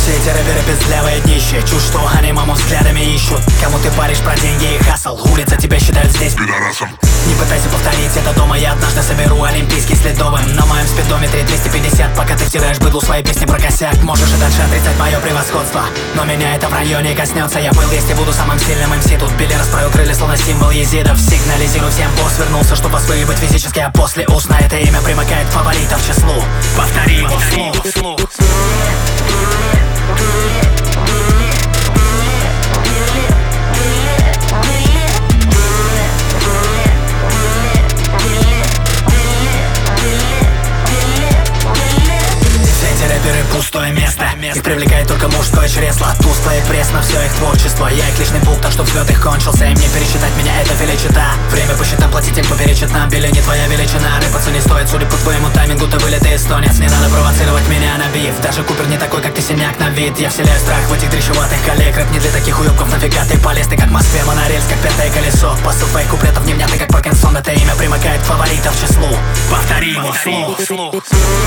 Все эти рэперы пиздлявые днище. Чушь, что они маму взглядами ищут. Кому ты паришь про деньги и хасл? Улица тебя считают здесь пидорасом. Не пытайся повторить это дома. Я однажды соберу олимпийский следовым. На моем спидометре 250. Пока ты втираешь быдлу свои песни про косяк. Можешь и дальше отрицать мое превосходство, но меня это в районе коснется. Я был, есть и буду самым сильным МС. Тут Билли расправил крылья, словно символ езидов. Сигнализирую всем, босс вернулся, чтобы освоивать физически. А после устно это имя примыкает к фаворитам числу. Повтори его вслух. Пустое место, их привлекает только мужское чресло. Тусклое пресно, все их творчество. Я их личный пункт, так что взлет их кончился. И мне пересчитать меня это величита. Время по счетам платить тем, кто перечит нам. Билли не твоя величина, рыпаться не стоит. Судя по твоему таймингу, ты вылитый эстонец. Не надо провоцировать меня на биф. Даже Купер не такой, как ты, синяк на вид. Я вселяю страх в этих дрищеватых коллег. Рэп не для таких уёбков, нафига ты полез. Ты как в Москве, монорельс, как пятое колесо. Посыл твоих куплетов невнятный, как Паркинсон. Это имя примыкает к фаворитам числу. Повтори его вслух.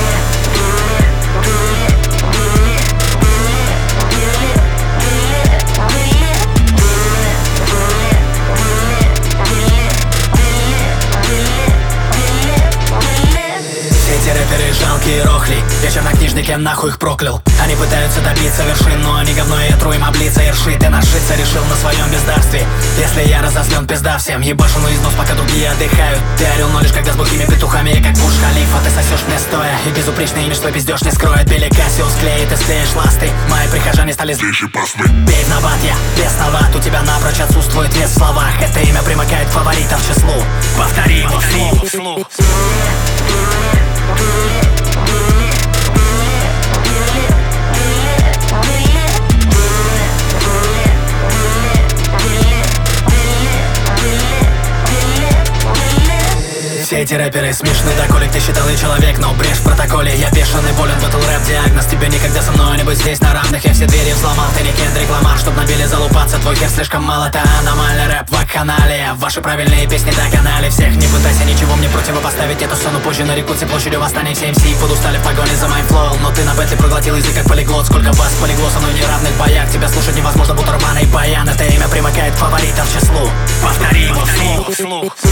Жалкие рохли, я чернокнижник, я нахуй их проклял. Они пытаются добиться вершин, но они говно и тру им облиться и ршит. Ты нажиться решил на своем бездарстве. Если я разозлен, пизда всем. Ебашу на износ, пока другие отдыхают. Ты орел, но лишь когда с бухими петухами. Я как Бурдж Халифа, ты сосешь мне стоя. И безупречный имидж твой пиздёж не скроет. Билли Кассио склеит и склеишь ласты. Мои прихожане стали злейшие пасмы. Бей в набат, я бесноват. У тебя напрочь отсутствует вес в словах. Это имя примыкает к фаворитам числу. Повтори его вслух. Все эти рэперы смешны, доколе ты считал и человек, но брешь в протоколе. Я бешеный, болен, батл рэп, диагноз. Тебе никогда со мной не быть здесь на равных. Я все двери взломал, ты не Кендрик Ламар. Чтоб на Билли залупаться, твой хер слишком мало. Это аномальный рэп, вакханалия. Ваши правильные песни доконали всех. Не пытайся ничего мне противопоставить. Эту сцену позже нарекутся площадью восстания. Все МС подустали в погоне за моим флоу. Но ты на бэтле проглотил язык как полиглот. Сколько вас полегло со мной в неравных боях. Тебя слушать невозможно, будто рваный баян. Это имя примыкает к фаворитам числу. Повтори его вслух.